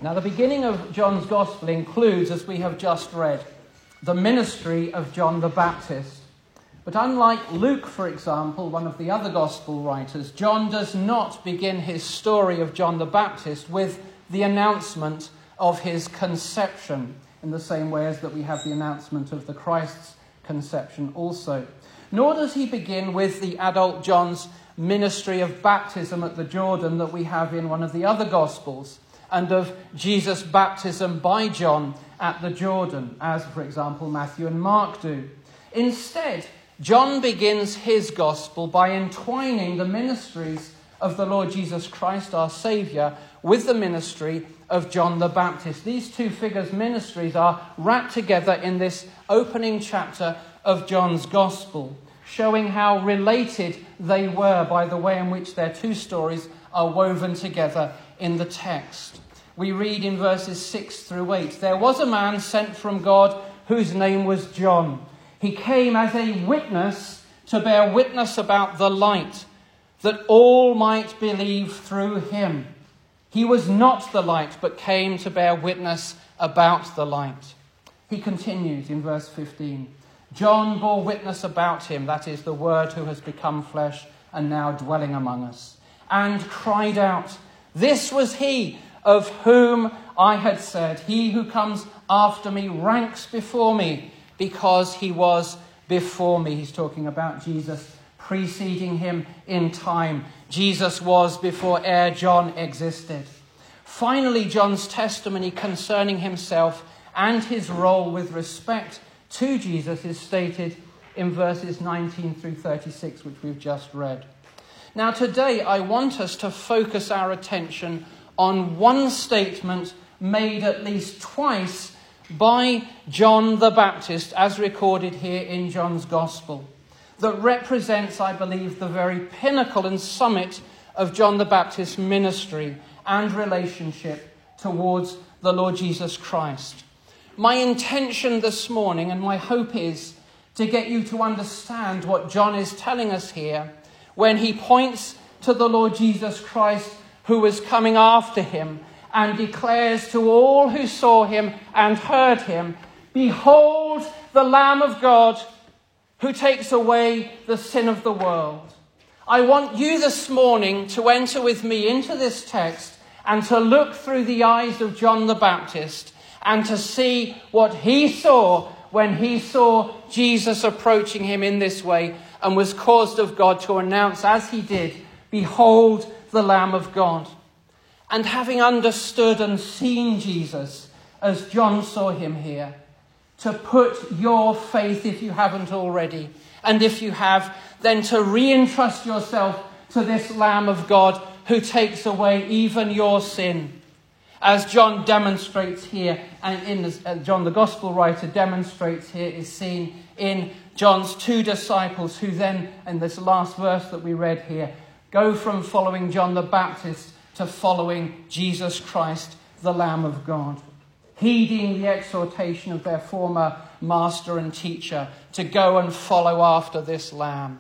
Now, the beginning of John's Gospel includes, as we have just read, the ministry of John the Baptist. But unlike Luke, for example, one of the other Gospel writers, John does not begin his story of John the Baptist with the announcement of his conception, in the same way as that we have the announcement of the Christ's conception also. Nor does he begin with the adult John's ministry of baptism at the Jordan that we have in one of the other Gospels, and of Jesus' baptism by John at the Jordan, as, for example, Matthew and Mark do. Instead, John begins his Gospel by entwining the ministries of the Lord Jesus Christ, our Saviour, with the ministry of John the Baptist. These two figures' ministries are wrapped together in this opening chapter of John's Gospel, showing how related they were by the way in which their two stories are woven together in the text. We read in verses 6 through 8, "There was a man sent from God whose name was John. He came as a witness to bear witness about the light, that all might believe through him. He was not the light, but came to bear witness about the light." He continues in verse 15, "John bore witness about him," that is, the Word who has become flesh and now dwelling among us, "and cried out, 'This was he of whom I had said, he who comes after me ranks before me, because he was before me.'" He's talking about Jesus preceding him in time. Jesus was before ere John existed. Finally, John's testimony concerning himself and his role with respect to Jesus is stated in verses 19 through 36, which we've just read. Now, today I want us to focus our attention on one statement made at least twice by John the Baptist, as recorded here in John's Gospel, that represents, I believe, the very pinnacle and summit of John the Baptist's ministry and relationship towards the Lord Jesus Christ. My intention this morning and my hope is to get you to understand what John is telling us here when he points to the Lord Jesus Christ who is coming after him and declares to all who saw him and heard him, "Behold the Lamb of God who takes away the sin of the world." I want you this morning to enter with me into this text and to look through the eyes of John the Baptist and to see what he saw when he saw Jesus approaching him in this way and was caused of God to announce, as he did, "Behold the Lamb of God." And having understood and seen Jesus as John saw him here, to put your faith, if you haven't already, and if you have, then to re-entrust yourself to this Lamb of God who takes away even your sin. As John demonstrates here, and John the Gospel writer demonstrates here, is seen in John's two disciples who then, in this last verse that we read here, go from following John the Baptist to following Jesus Christ, the Lamb of God, heeding the exhortation of their former master and teacher to go and follow after this Lamb.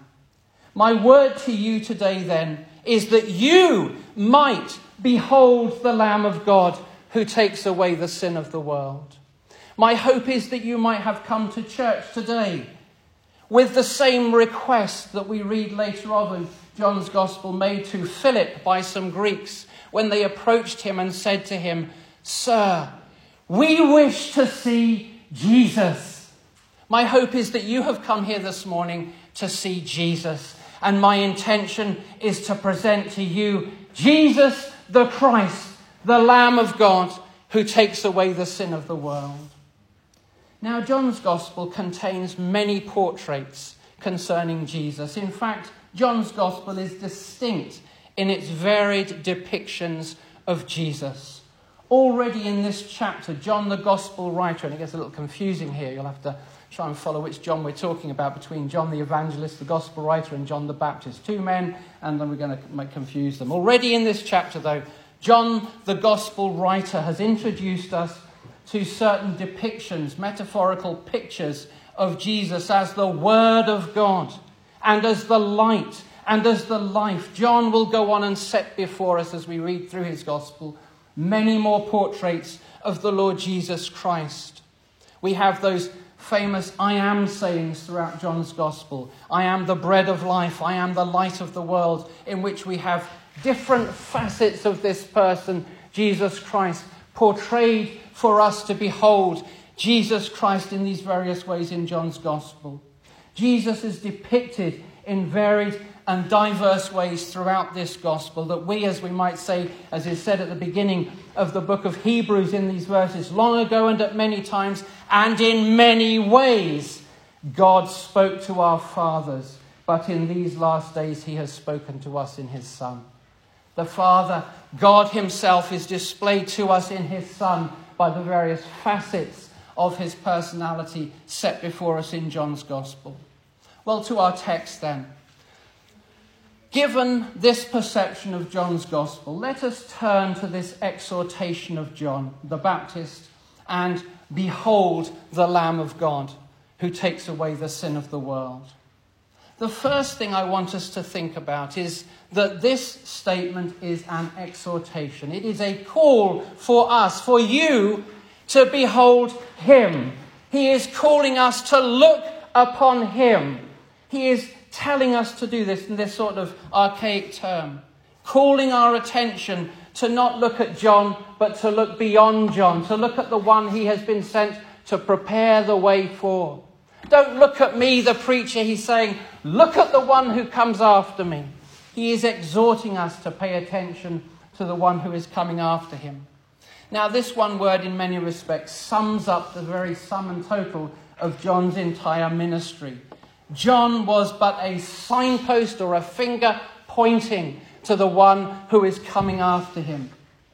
My word to you today then is that you might behold the Lamb of God who takes away the sin of the world. My hope is that you might have come to church today with the same request that we read later on in John's Gospel made to Philip by some Greeks when they approached him and said to him, "Sir, we wish to see Jesus." My hope is that you have come here this morning to see Jesus. And my intention is to present to you Jesus the Christ, the Lamb of God, who takes away the sin of the world. Now, John's Gospel contains many portraits concerning Jesus. In fact, John's Gospel is distinct in its varied depictions of Jesus. Already in this chapter, John the Gospel writer, and it gets a little confusing here, you'll have to try and follow which John we're talking about between John the Evangelist, the Gospel writer, and John the Baptist. Two men, and then we're going to confuse them. Already in this chapter, though, John the Gospel writer has introduced us to certain depictions, metaphorical pictures of Jesus as the Word of God and as the light and as the life. John will go on and set before us as we read through his Gospel many more portraits of the Lord Jesus Christ. We have those famous I am sayings throughout John's Gospel. I am the bread of life. I am the light of the world, in which we have different facets of this person, Jesus Christ, portrayed for us to behold Jesus Christ in these various ways in John's Gospel. Jesus is depicted in varied and diverse ways throughout this Gospel that we, as we might say, as is said at the beginning of the book of Hebrews in these verses, long ago and at many times and in many ways, God spoke to our fathers, but in these last days he has spoken to us in his Son. The Father, God himself, is displayed to us in his Son by the various facets of his personality set before us in John's Gospel. Well, to our text then. Given this perception of John's Gospel, let us turn to this exhortation of John the Baptist and behold the Lamb of God who takes away the sin of the world. The first thing I want us to think about is that this statement is an exhortation. It is a call for us, for you, to behold him. He is calling us to look upon him. He is telling us to do this in this sort of archaic term, calling our attention to not look at John, but to look beyond John, to look at the one he has been sent to prepare the way for. Don't look at me, the preacher, he's saying, look at the one who comes after me. He is exhorting us to pay attention to the one who is coming after him. Now, this one word in many respects sums up the very sum and total of John's entire ministry. John was but a signpost or a finger pointing to the one who is coming after him.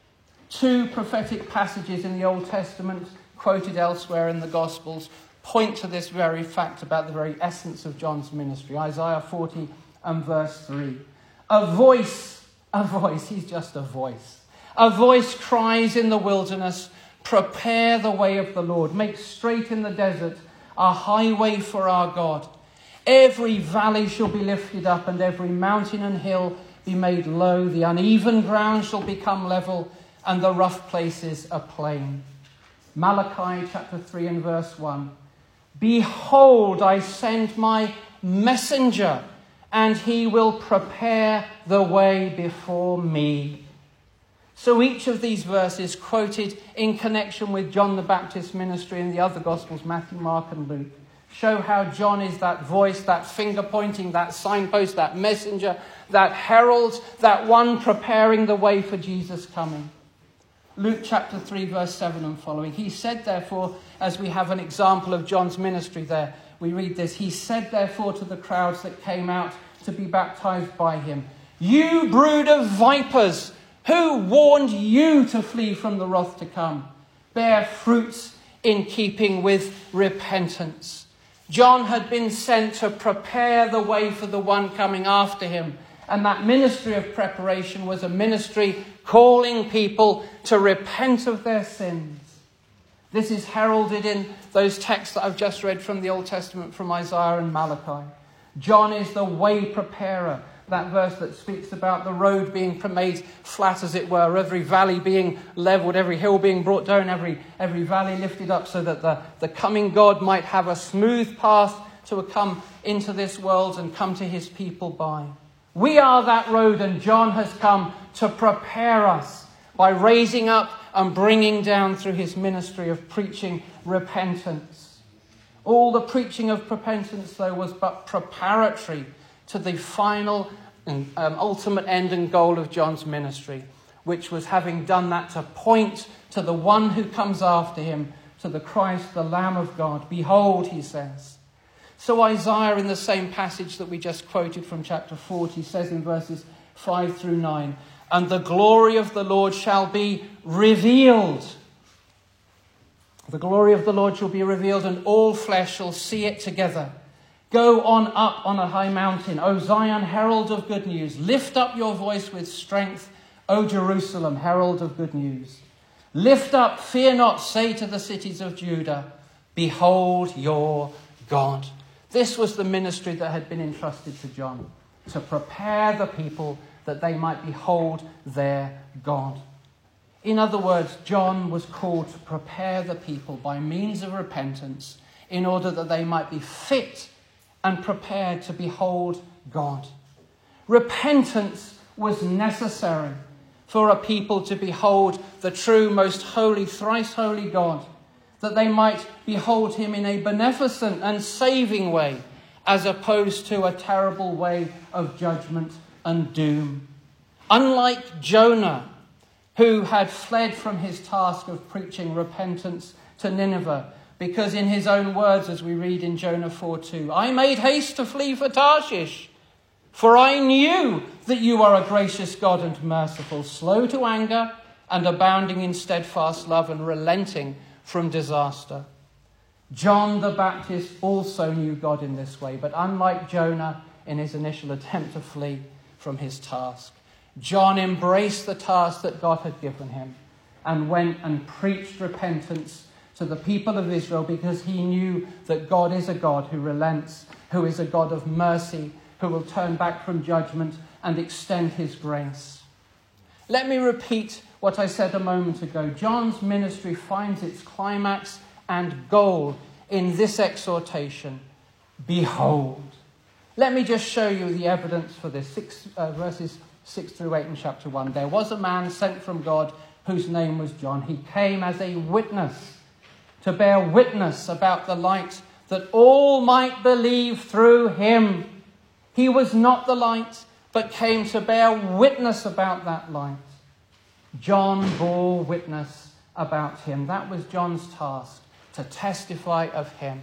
Two prophetic passages in the Old Testament, quoted elsewhere in the Gospels, point to this very fact about the very essence of John's ministry. Isaiah 40 and verse 3. A voice, he's just a voice. A voice cries in the wilderness, prepare the way of the Lord, make straight in the desert a highway for our God. Every valley shall be lifted up, and every mountain and hill be made low. The uneven ground shall become level, and the rough places a plain. Malachi chapter 3 and verse 1. Behold, I send my messenger, and he will prepare the way before me. So each of these verses quoted in connection with John the Baptist's ministry in the other Gospels, Matthew, Mark and Luke, show how John is that voice, that finger pointing, that signpost, that messenger, that herald, that one preparing the way for Jesus' coming. Luke chapter 3 verse 7 and following. He said therefore, as we have an example of John's ministry there, we read this. He said therefore to the crowds that came out to be baptized by him, you brood of vipers, who warned you to flee from the wrath to come? Bear fruits in keeping with repentance. John had been sent to prepare the way for the one coming after him. And that ministry of preparation was a ministry calling people to repent of their sins. This is heralded in those texts that I've just read from the Old Testament, from Isaiah and Malachi. John is the way preparer. That verse that speaks about the road being made flat, as it were, every valley being leveled, every hill being brought down, every valley lifted up, so that the coming God might have a smooth path to come into this world and come to his people by. We are that road, and John has come to prepare us by raising up and bringing down through his ministry of preaching repentance. All the preaching of repentance, though, was but preparatory to the final and ultimate end and goal of John's ministry, which was, having done that, to point to the one who comes after him, to the Christ, the Lamb of God. Behold, he says. So Isaiah, in the same passage that we just quoted from chapter 40, says in verses 5 through 9, and the glory of the Lord shall be revealed. The glory of the Lord shall be revealed, and all flesh shall see it together. Go on up on a high mountain, O Zion, herald of good news. Lift up your voice with strength, O Jerusalem, herald of good news. Lift up, fear not, say to the cities of Judah, behold your God. This was the ministry that had been entrusted to John, to prepare the people that they might behold their God. In other words, John was called to prepare the people by means of repentance in order that they might be fit and prepared to behold God. Repentance was necessary for a people to behold the true, most holy, thrice holy God, that they might behold him in a beneficent and saving way, as opposed to a terrible way of judgment and doom. Unlike Jonah, who had fled from his task of preaching repentance to Nineveh, because in his own words, as we read in Jonah 4:2, I made haste to flee for Tarshish, for I knew that you are a gracious God and merciful, slow to anger and abounding in steadfast love and relenting from disaster. John the Baptist also knew God in this way, but unlike Jonah in his initial attempt to flee from his task, John embraced the task that God had given him and went and preached repentance to the people of Israel, because he knew that God is a God who relents, who is a God of mercy, who will turn back from judgment and extend his grace. Let me repeat what I said a moment ago. John's ministry finds its climax and goal in this exhortation: behold. Let me just show you the evidence for this. Verses 6 through 8 in chapter 1. There was a man sent from God whose name was John. He came as a witness, to bear witness about the light, that all might believe through him. He was not the light, but came to bear witness about that light. John bore witness about him. That was John's task, to testify of him.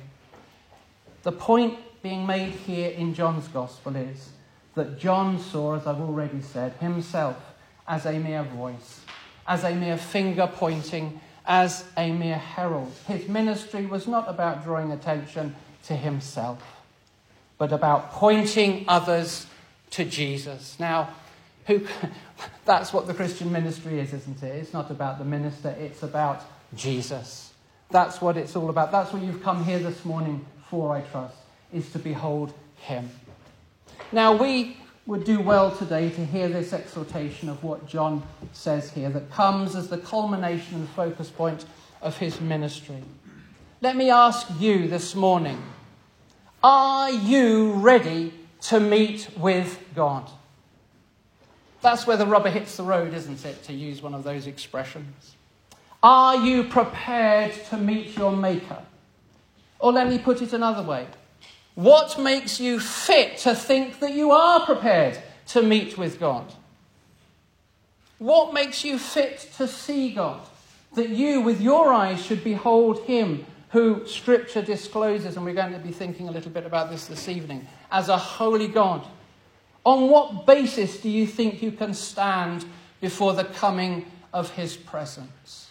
The point being made here in John's gospel is that John saw, as I've already said, himself as a mere voice, as a mere finger pointing, as a mere herald. His ministry was not about drawing attention to himself, but about pointing others to Jesus. Now, that's what the Christian ministry is, isn't it? It's not about the minister, it's about Jesus. That's what it's all about. That's what you've come here this morning for, I trust, is to behold him. Now, we would do well today to hear this exhortation of what John says here, that comes as the culmination and focus point of his ministry. Let me ask you this morning, are you ready to meet with God? That's where the rubber hits the road, isn't it, to use one of those expressions? Are you prepared to meet your Maker? Or let me put it another way. What makes you fit to think that you are prepared to meet with God? What makes you fit to see God? That you, with your eyes, should behold him who Scripture discloses, and we're going to be thinking a little bit about this evening, as a holy God. On what basis do you think you can stand before the coming of his presence?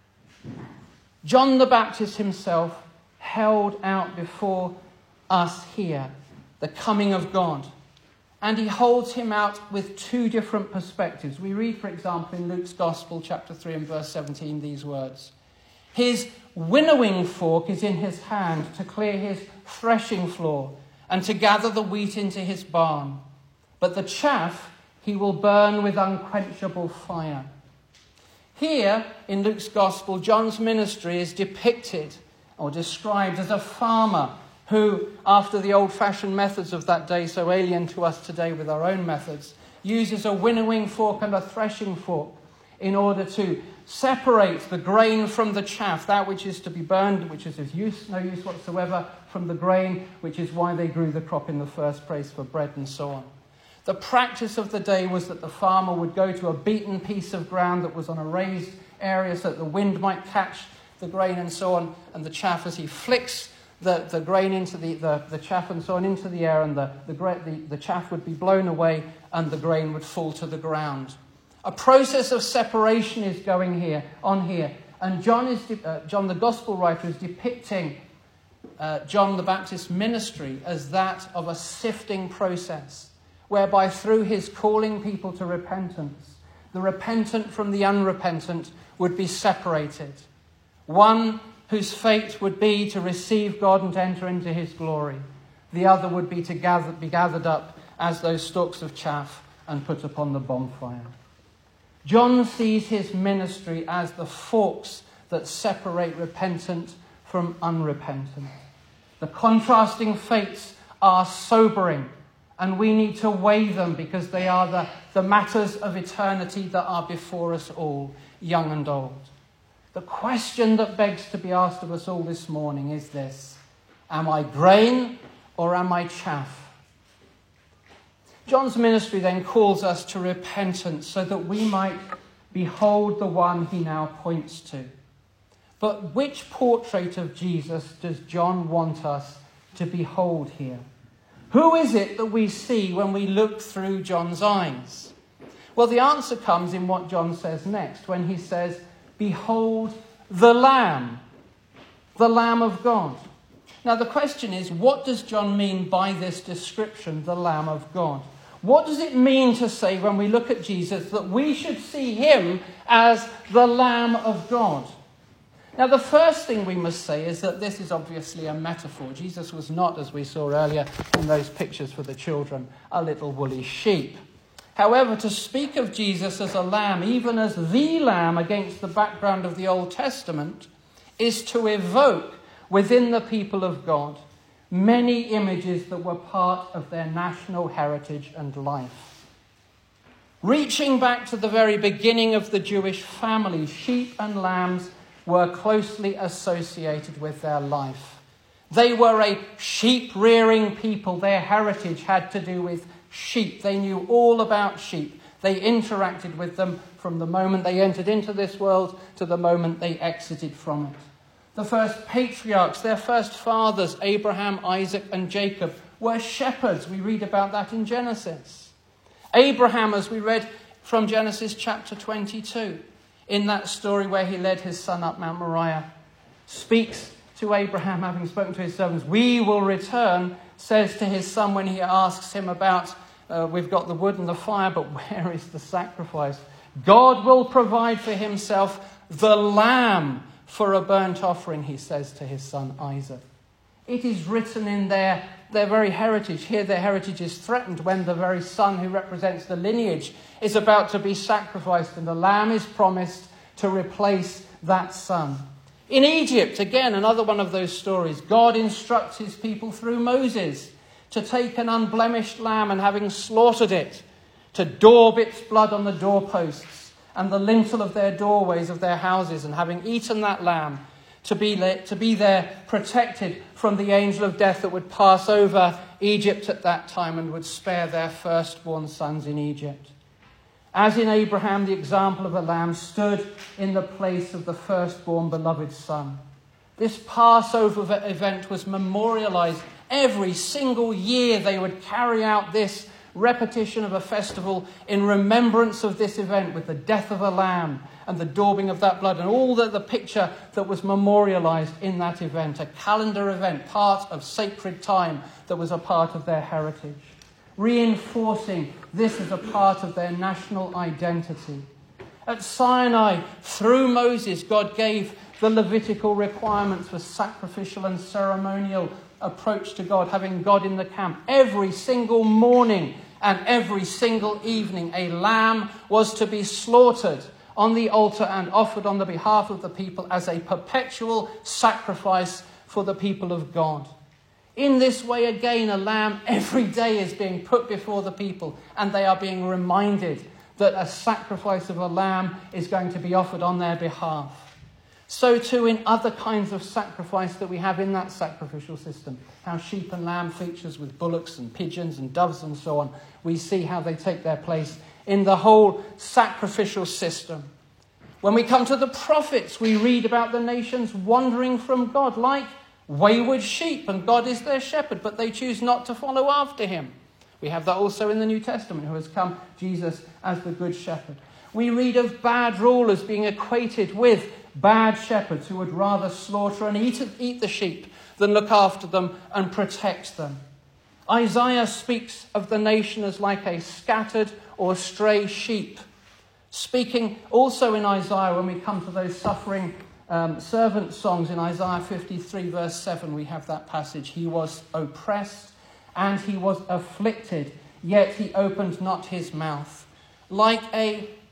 John the Baptist himself held out before us here the coming of God. And he holds him out with two different perspectives. We read, for example, in Luke's Gospel, chapter 3 and verse 17, these words. His winnowing fork is in his hand to clear his threshing floor and to gather the wheat into his barn. But the chaff he will burn with unquenchable fire. Here, in Luke's Gospel, John's ministry is depicted or described as a farmer who, after the old-fashioned methods of that day, so alien to us today with our own methods, uses a winnowing fork and a threshing fork in order to separate the grain from the chaff, that which is to be burned, which is of no use whatsoever, from the grain, which is why they grew the crop in the first place for bread and so on. The practice of the day was that the farmer would go to a beaten piece of ground that was on a raised area so that the wind might catch the grain and so on, and the chaff, as he flicks the grain into the chaff and so on into the air, and the chaff would be blown away and the grain would fall to the ground. A process of separation is going on here. And John the Gospel writer, is depicting John the Baptist's ministry as that of a sifting process, whereby through his calling people to repentance, the repentant from the unrepentant would be separated. One whose fate would be to receive God and to enter into his glory. The other would be to be gathered up as those stalks of chaff and put upon the bonfire. John sees his ministry as the forks that separate repentant from unrepentant. The contrasting fates are sobering, and we need to weigh them because they are the matters of eternity that are before us all, young and old. The question that begs to be asked of us all this morning is this: am I grain or am I chaff? John's ministry then calls us to repentance so that we might behold the one he now points to. But which portrait of Jesus does John want us to behold here? Who is it that we see when we look through John's eyes? Well, the answer comes in what John says next, when he says, "Behold the Lamb of God." Now the question is, what does John mean by this description, the Lamb of God? What does it mean to say when we look at Jesus that we should see him as the Lamb of God? Now, the first thing we must say is that this is obviously a metaphor. Jesus was not, as we saw earlier in those pictures for the children, a little woolly sheep. However, to speak of Jesus as a lamb, even as the lamb against the background of the Old Testament, is to evoke within the people of God many images that were part of their national heritage and life. Reaching back to the very beginning of the Jewish family, sheep and lambs were closely associated with their life. They were a sheep-rearing people. Their heritage had to do with sheep. They knew all about sheep. They interacted with them from the moment they entered into this world to the moment they exited from it. The first patriarchs, their first fathers, Abraham, Isaac, and Jacob, were shepherds. We read about that in Genesis. Abraham, as we read from Genesis chapter 22, in that story where he led his son up Mount Moriah, speaks to Abraham, having spoken to his servants, "We will return," says to his son when he asks him about, we've got the wood and the fire, but where is the sacrifice? God will provide for himself the lamb for a burnt offering, he says to his son Isaac. It is written in their very heritage. Here their heritage is threatened when the very son who represents the lineage is about to be sacrificed, and the lamb is promised to replace that son. In Egypt, again, another one of those stories, God instructs his people through Moses to take an unblemished lamb and, having slaughtered it, to daub its blood on the doorposts and the lintel of their doorways of their houses, and having eaten that lamb, to be there protected from the angel of death that would pass over Egypt at that time and would spare their firstborn sons in Egypt. As in Abraham, the example of a lamb stood in the place of the firstborn beloved son. This Passover event was memorialized every single year. They would carry out this repetition of a festival in remembrance of this event, with the death of a lamb and the daubing of that blood and all the picture that was memorialized in that event, a calendar event, part of sacred time that was a part of their heritage, reinforcing this as a part of their national identity. At Sinai, through Moses, God gave the Levitical requirements for sacrificial and ceremonial approach to God, having God in the camp. Every single morning and every single evening, a lamb was to be slaughtered on the altar and offered on the behalf of the people as a perpetual sacrifice for the people of God. In this way, again, a lamb every day is being put before the people, and they are being reminded that a sacrifice of a lamb is going to be offered on their behalf. So too in other kinds of sacrifice that we have in that sacrificial system, how sheep and lamb features with bullocks and pigeons and doves and so on, we see how they take their place in the whole sacrificial system. When we come to the prophets, we read about the nations wandering from God like wayward sheep, and God is their shepherd, but they choose not to follow after him. We have that also in the New Testament, who has come, Jesus, as the good shepherd. We read of bad rulers being equated with bad shepherds who would rather slaughter and eat the sheep than look after them and protect them. Isaiah speaks of the nation as like a scattered or stray sheep. Speaking also in Isaiah, when we come to those suffering servant songs in Isaiah 53 verse 7, we have that passage. He was oppressed and he was afflicted, yet he opened not his mouth. Like a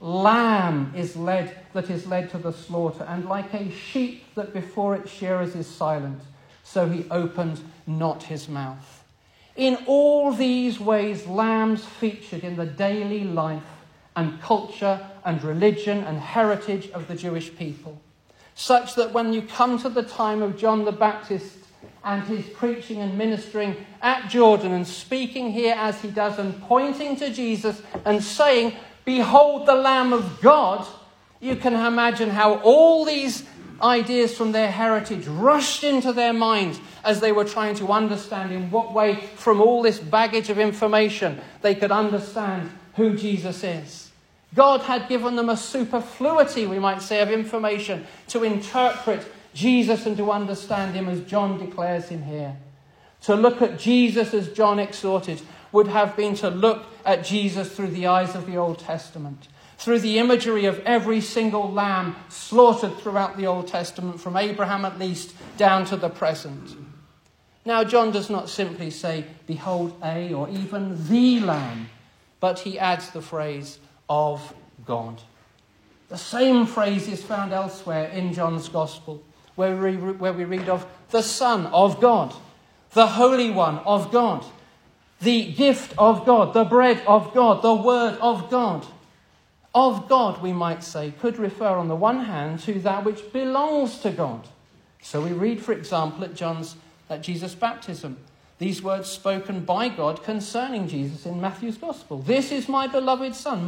lamb that is led to the slaughter, and like a sheep that before its shearers is silent, so he opened not his mouth. In all these ways, lambs featured in the daily life and culture and religion and heritage of the Jewish people, such that when you come to the time of John the Baptist and his preaching and ministering at Jordan and speaking here as he does and pointing to Jesus and saying, "Behold the Lamb of God," you can imagine how all these ideas from their heritage rushed into their minds as they were trying to understand in what way, from all this baggage of information, they could understand who Jesus is. God had given them a superfluity, we might say, of information to interpret Jesus and to understand him as John declares him here. To look at Jesus as John exhorted would have been to look at Jesus through the eyes of the Old Testament, through the imagery of every single lamb slaughtered throughout the Old Testament, from Abraham at least down to the present. Now, John does not simply say, "Behold a," or even "the Lamb," but he adds the phrase, "of God." The same phrase is found elsewhere in John's Gospel, where we read of the Son of God, the Holy One of God, the gift of God, the bread of God, the Word of God. Of God, we might say, could refer on the one hand to that which belongs to God. So we read, for example, at Jesus' baptism, these words spoken by God concerning Jesus in Matthew's Gospel. "This is my beloved Son,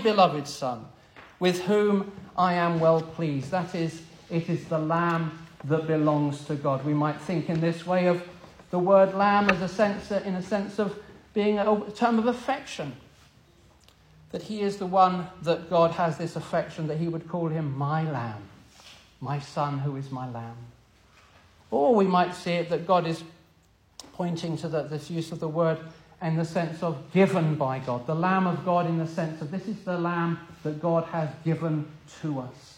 with whom I am well pleased." That is, it is the Lamb that belongs to God. We might think in this way of the word lamb as in a sense of being a term of affection. That he is the one that God has this affection, that he would call him my lamb, my son who is my lamb. Or we might see it that God is pointing to this use of the word in the sense of given by God. The Lamb of God in the sense of this is the Lamb that God has given to us.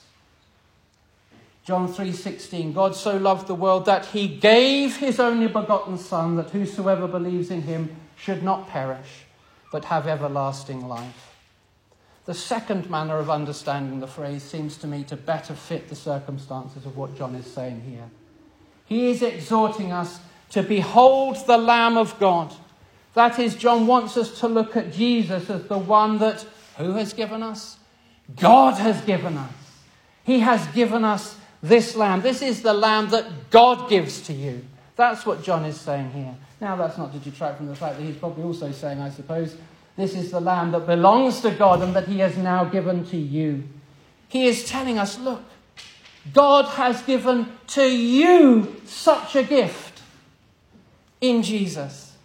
John 3:16, God so loved the world that he gave his only begotten Son, that whosoever believes in him should not perish, but have everlasting life. The second manner of understanding the phrase seems to me to better fit the circumstances of what John is saying here. He is exhorting us to behold the Lamb of God. That is, John wants us to look at Jesus as the one that, who has given us? God has given us. He has given us this Lamb. This is the Lamb that God gives to you. That's what John is saying here. Now, that's not to detract from the fact that he's probably also saying, I suppose, this is the Lamb that belongs to God and that he has now given to you. He is telling us, look, God has given to you such a gift in Jesus.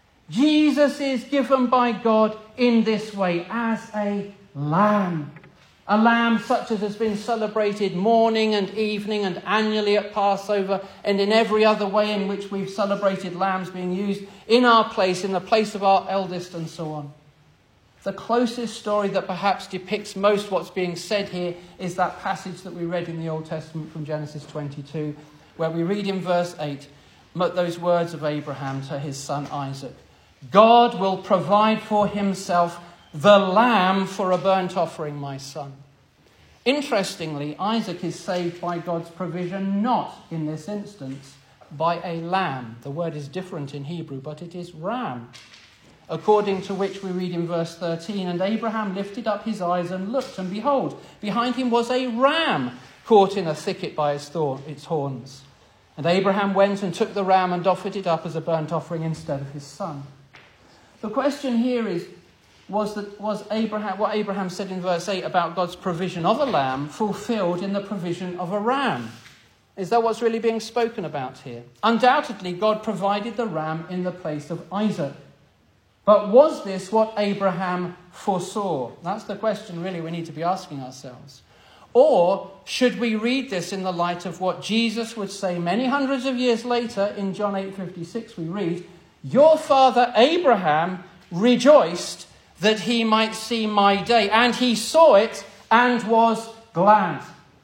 Jesus is given by God in this way as a lamb. A lamb such as has been celebrated morning and evening and annually at Passover and in every other way in which we've celebrated lambs being used in our place, in the place of our eldest and so on. The closest story that perhaps depicts most what's being said here is that passage that we read in the Old Testament from Genesis 22, where we read in verse 8 those words of Abraham to his son Isaac. God will provide for himself the lamb for a burnt offering, my son. Interestingly, Isaac is saved by God's provision, not in this instance by a lamb. The word is different in Hebrew, but it is ram. According to which we read in verse 13, and Abraham lifted up his eyes and looked, and behold, behind him was a ram caught in a thicket by its horns. And Abraham went and took the ram and offered it up as a burnt offering instead of his son. The question here is, was Abraham, what Abraham said in verse 8 about God's provision of a lamb fulfilled in the provision of a ram? Is that what's really being spoken about here? Undoubtedly, God provided the ram in the place of Isaac. But was this what Abraham foresaw? That's the question really we need to be asking ourselves. Or should we read this in the light of what Jesus would say many hundreds of years later in John 8:56? We read, your father Abraham rejoiced that he might see my day, and he saw it and was glad.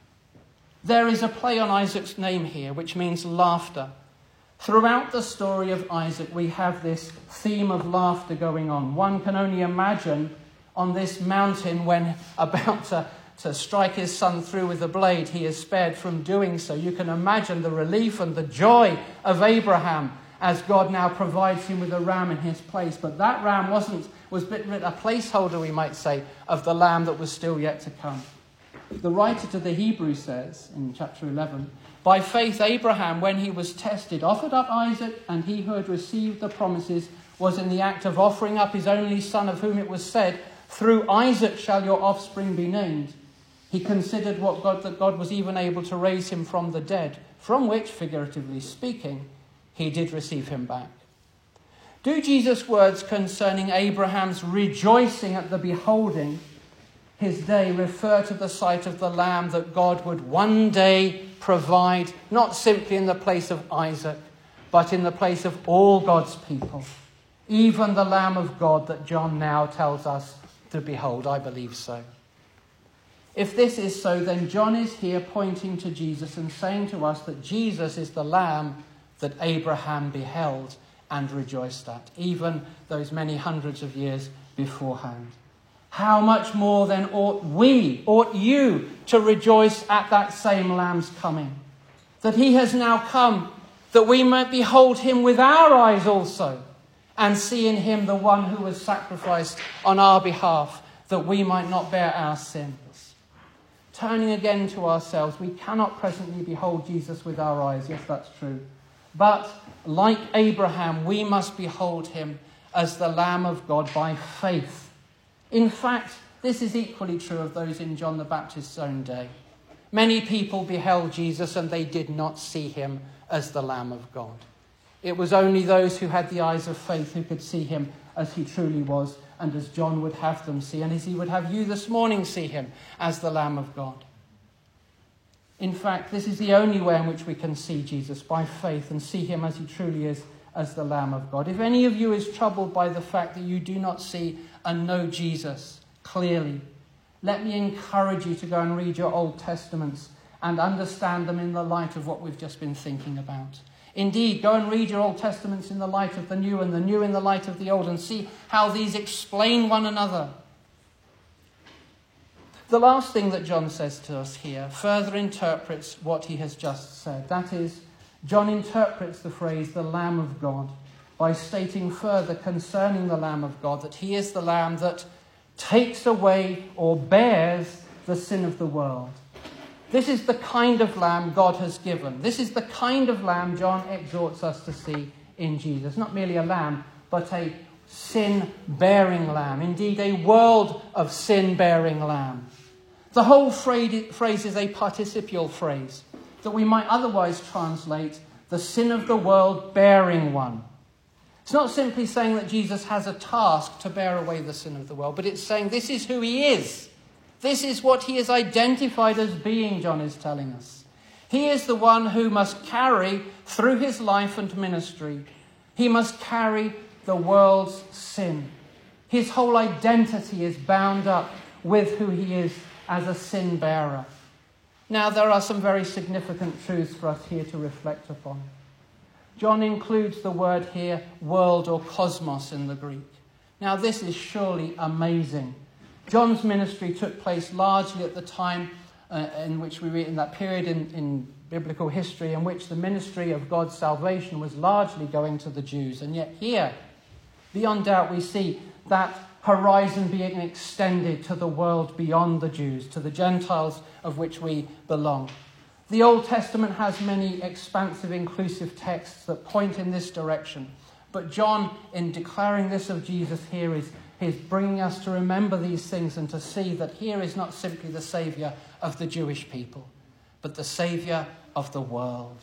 There is a play on Isaac's name here, which means laughter. Throughout the story of Isaac, we have this theme of laughter going on. One can only imagine on this mountain when about to strike his son through with a blade, he is spared from doing so. You can imagine the relief and the joy of Abraham as God now provides him with a ram in his place. But that ram was a placeholder, we might say, of the lamb that was still yet to come. The writer to the Hebrews says in chapter 11, by faith Abraham, when he was tested, offered up Isaac, and he who had received the promises was in the act of offering up his only son, of whom it was said, through Isaac shall your offspring be named. He considered that God was even able to raise him from the dead, from which, figuratively speaking, he did receive him back. Do Jesus' words concerning Abraham's rejoicing at the beholding his day refer to the sight of the lamb that God would one day provide, not simply in the place of Isaac, but in the place of all God's people, even the Lamb of God that John now tells us to behold? I believe so. If this is so, then John is here pointing to Jesus and saying to us that Jesus is the Lamb that Abraham beheld and rejoiced at, even those many hundreds of years beforehand. How much more then ought you to rejoice at that same Lamb's coming, that he has now come, that we might behold him with our eyes also, and see in him the one who was sacrificed on our behalf, that we might not bear our sins. Turning again to ourselves, we cannot presently behold Jesus with our eyes. Yes, that's true. But like Abraham, we must behold him as the Lamb of God by faith. In fact, this is equally true of those in John the Baptist's own day. Many people beheld Jesus and they did not see him as the Lamb of God. It was only those who had the eyes of faith who could see him as he truly was, and as John would have them see, and as he would have you this morning see him as the Lamb of God. In fact, this is the only way in which we can see Jesus, by faith, and see him as he truly is, as the Lamb of God. If any of you is troubled by the fact that you do not see and know Jesus clearly, let me encourage you to go and read your Old Testaments and understand them in the light of what we've just been thinking about. Indeed, go and read your Old Testaments in the light of the New, and the New in the light of the Old, and see how these explain one another. The last thing that John says to us here further interprets what he has just said. That is, John interprets the phrase, the Lamb of God, by stating further concerning the Lamb of God that he is the Lamb that takes away or bears the sin of the world. This is the kind of Lamb God has given. This is the kind of Lamb John exhorts us to see in Jesus. Not merely a lamb, but a sin-bearing Lamb. Indeed, a world of sin-bearing Lamb. The whole phrase is a participial phrase that we might otherwise translate the sin of the world bearing one. It's not simply saying that Jesus has a task to bear away the sin of the world, but it's saying this is who he is. This is what he is identified as being, John is telling us. He is the one who must carry, through his life and ministry, he must carry the world's sin. His whole identity is bound up with who he is as a sin bearer. Now, there are some very significant truths for us here to reflect upon. John includes the word here, world or cosmos in the Greek. Now, this is surely amazing. John's ministry took place largely at the time in which we read in that period in biblical history in which the ministry of God's salvation was largely going to the Jews. And yet here, beyond doubt, we see that horizon being extended to the world beyond the Jews, to the Gentiles of which we belong. The Old Testament has many expansive, inclusive texts that point in this direction. But John, in declaring this of Jesus here, is bringing us to remember these things and to see that here is not simply the Saviour of the Jewish people, but the Saviour of the world.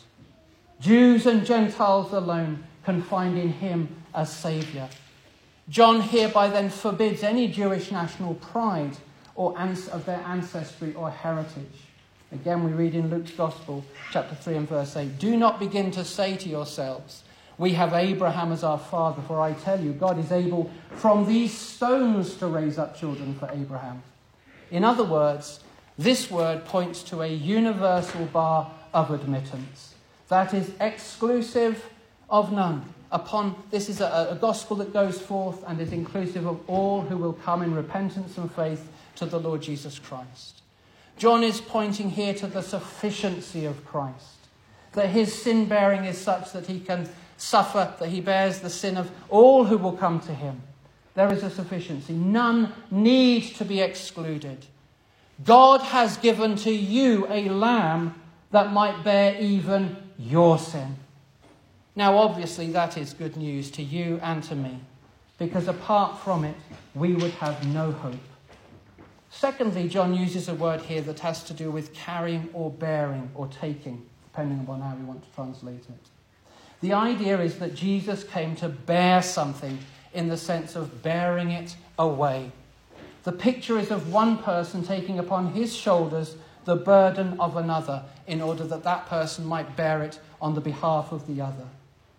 Jews and Gentiles alone can find in him as Saviour. John hereby then forbids any Jewish national pride or of their ancestry or heritage. Again, we read in Luke's Gospel, chapter 3 and verse 8, "Do not begin to say to yourselves, 'We have Abraham as our father,' for I tell you, God is able from these stones to raise up children for Abraham." In other words, this word points to a universal bar of admittance that is exclusive of none. This is a gospel that goes forth and is inclusive of all who will come in repentance and faith to the Lord Jesus Christ. John is pointing here to the sufficiency of Christ, that his sin bearing is such that he can suffer, that he bears the sin of all who will come to him. There is a sufficiency. None need to be excluded. God has given to you a lamb that might bear even your sin. Now, obviously, that is good news to you and to me, because apart from it, we would have no hope. Secondly, John uses a word here that has to do with carrying or bearing or taking, depending upon how we want to translate it. The idea is that Jesus came to bear something in the sense of bearing it away. The picture is of one person taking upon his shoulders the burden of another in order that that person might bear it on the behalf of the other.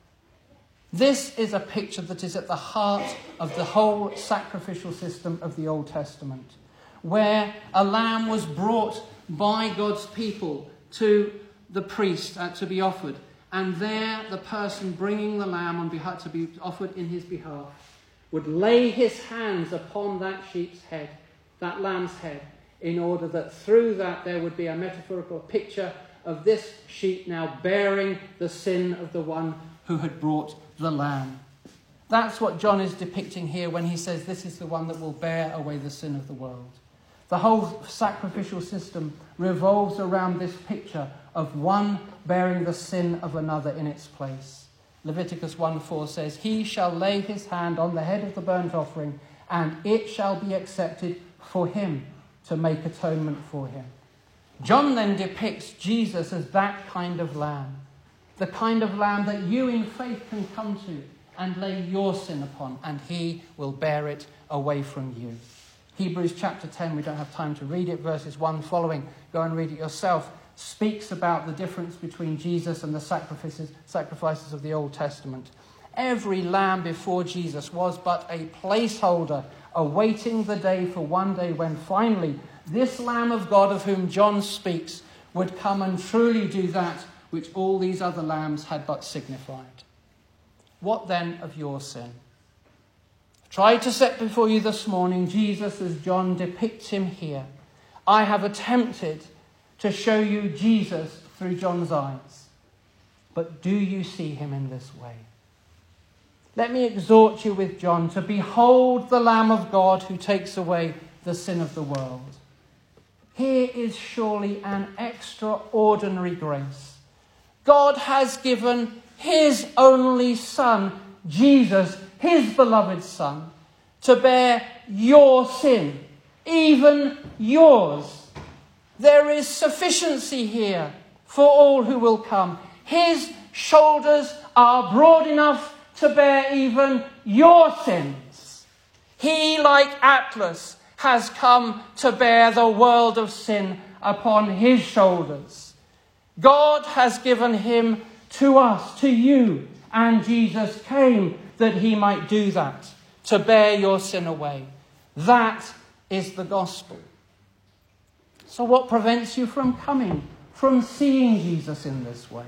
This is a picture that is at the heart of the whole sacrificial system of the Old Testament, where a lamb was brought by God's people to the priest to be offered. And there the person bringing the lamb on behalf to be offered in his behalf would lay his hands upon that sheep's head, that lamb's head, in order that through that there would be a metaphorical picture of this sheep now bearing the sin of the one who had brought the lamb. That's what John is depicting here when he says this is the one that will bear away the sin of the world. The whole sacrificial system revolves around this picture of one bearing the sin of another in its place. Leviticus 1:4 says, "He shall lay his hand on the head of the burnt offering, and it shall be accepted for him to make atonement for him." John then depicts Jesus as that kind of lamb, the kind of lamb that you in faith can come to and lay your sin upon, and he will bear it away from you. Hebrews chapter 10, we don't have time to read it, verses 1 following, go and read it yourself, speaks about the difference between Jesus and the sacrifices of the Old Testament. Every lamb before Jesus was but a placeholder, awaiting the day for one day when finally this Lamb of God of whom John speaks would come and truly do that which all these other lambs had but signified. What then of your sin? I've tried to set before you this morning Jesus as John depicts him here. I have attempted to show you Jesus through John's eyes. But do you see him in this way? Let me exhort you with John to behold the Lamb of God who takes away the sin of the world. Here is surely an extraordinary grace. God has given his only Son, Jesus, his beloved Son, to bear your sin, even yours. There is sufficiency here for all who will come. His shoulders are broad enough to bear even your sins. He, like Atlas, has come to bear the world of sin upon his shoulders. God has given him to us, to you, and Jesus came that he might do that, to bear your sin away. That is the gospel. So what prevents you from coming, from seeing Jesus in this way?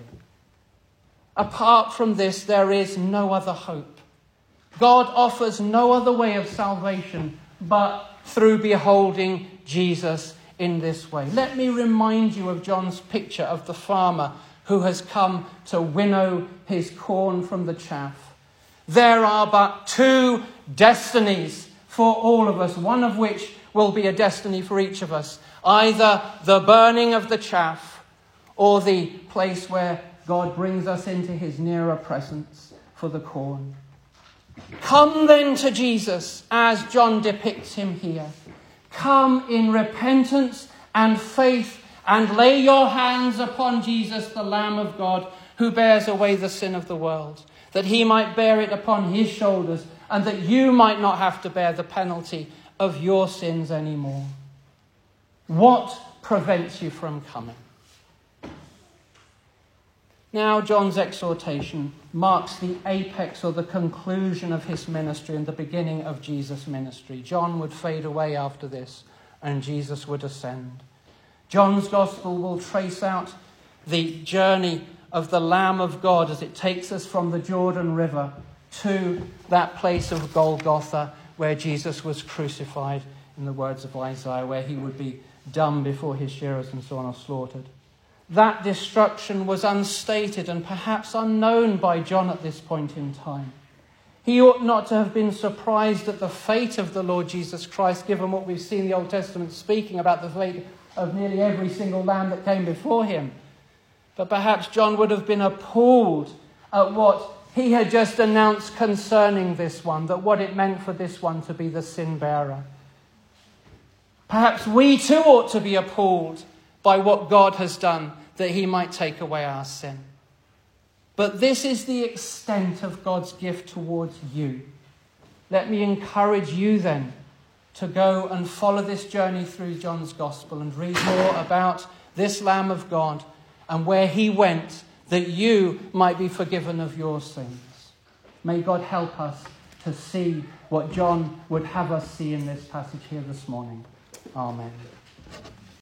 Apart from this, there is no other hope. God offers no other way of salvation but through beholding Jesus in this way. Let me remind you of John's picture of the farmer who has come to winnow his corn from the chaff. There are but two destinies for all of us, one of which will be a destiny for each of us. Either the burning of the chaff or the place where God brings us into his nearer presence for the corn. Come then to Jesus as John depicts him here. Come in repentance and faith and lay your hands upon Jesus, the Lamb of God, who bears away the sin of the world, that he might bear it upon his shoulders and that you might not have to bear the penalty of your sins anymore. What prevents you from coming? Now, John's exhortation marks the apex or the conclusion of his ministry and the beginning of Jesus' ministry. John would fade away after this, and Jesus would ascend. John's gospel will trace out the journey of the Lamb of God as it takes us from the Jordan River to that place of Golgotha where Jesus was crucified, in the words of Isaiah, where he would be dumb before his shearers and so on are slaughtered. That destruction was unstated and perhaps unknown by John at this point in time. He ought not to have been surprised at the fate of the Lord Jesus Christ, given what we've seen the Old Testament speaking about the fate of nearly every single lamb that came before him. But perhaps John would have been appalled at what he had just announced concerning this one, that what it meant for this one to be the sin bearer. Perhaps we too ought to be appalled by what God has done, that he might take away our sin. But this is the extent of God's gift towards you. Let me encourage you then to go and follow this journey through John's Gospel and read more about this Lamb of God and where he went, that you might be forgiven of your sins. May God help us to see what John would have us see in this passage here this morning. Amen.